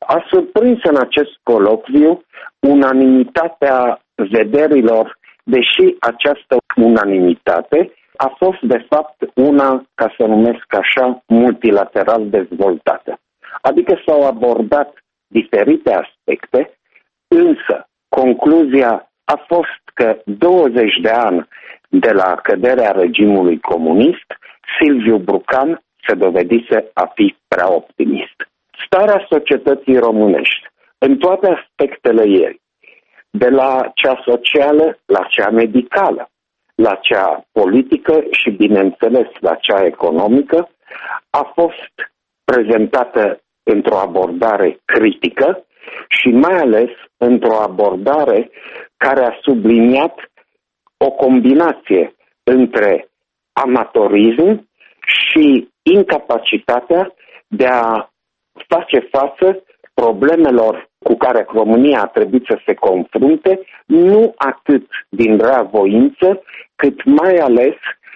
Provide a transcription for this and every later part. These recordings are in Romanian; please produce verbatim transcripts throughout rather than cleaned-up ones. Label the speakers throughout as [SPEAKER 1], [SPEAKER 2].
[SPEAKER 1] A surprins în acest colocviu unanimitatea vederilor, deși această unanimitate a fost de fapt una, ca să numesc așa, multilateral dezvoltată. Adică s-au abordat diferite aspecte, însă concluzia a fost că douăzeci de ani de la căderea regimului comunist, Silviu Brucan se dovedise a fi prea optimist. Starea societății românești, în toate aspectele ei, de la cea socială la cea medicală, la cea politică și, bineînțeles, la cea economică, a fost prezentată într-o abordare critică și mai ales într-o abordare care a subliniat o combinație între amatorism și incapacitatea de a face față problemelor cu care România a trebuit să se confrunte, nu atât din rea voință, cât mai ales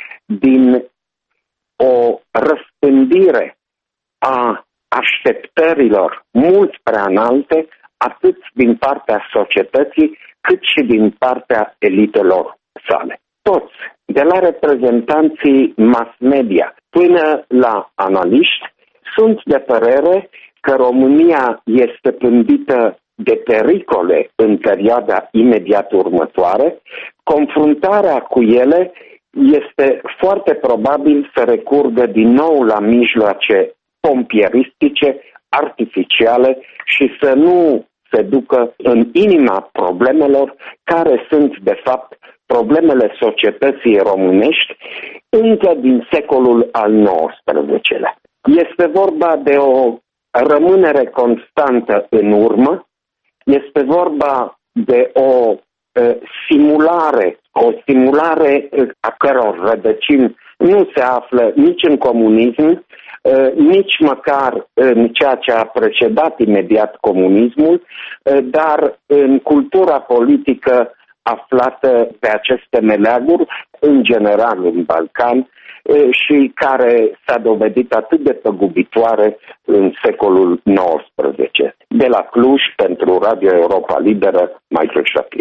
[SPEAKER 1] din o răspândire a așteptărilor mult prea înalte, atât din partea societății, cât și din partea elitelor sale. Toți, de la reprezentanții mass media până la analiști, sunt de părere că România este pândită de pericole în perioada imediat următoare. Confruntarea cu ele este foarte probabil să recurgă din nou la mijloace pompieristice, artificiale și să nu se ducă în inima problemelor care sunt, de fapt, problemele societății românești încă din secolul al nouăsprezecelea. Este vorba de o rămânere constantă în urmă, este vorba de o uh, simulare, o simulare a căror rădăcini nu se află nici în comunism, uh, nici măcar în ceea ce a precedat imediat comunismul, uh, dar în cultura politică aflată pe aceste meleaguri, în general în Balcan, și care s-a dovedit atât de păgubitoare în secolul nouăsprezece. De la Cluj, pentru Radio Europa Liberă, Michael Shapiro.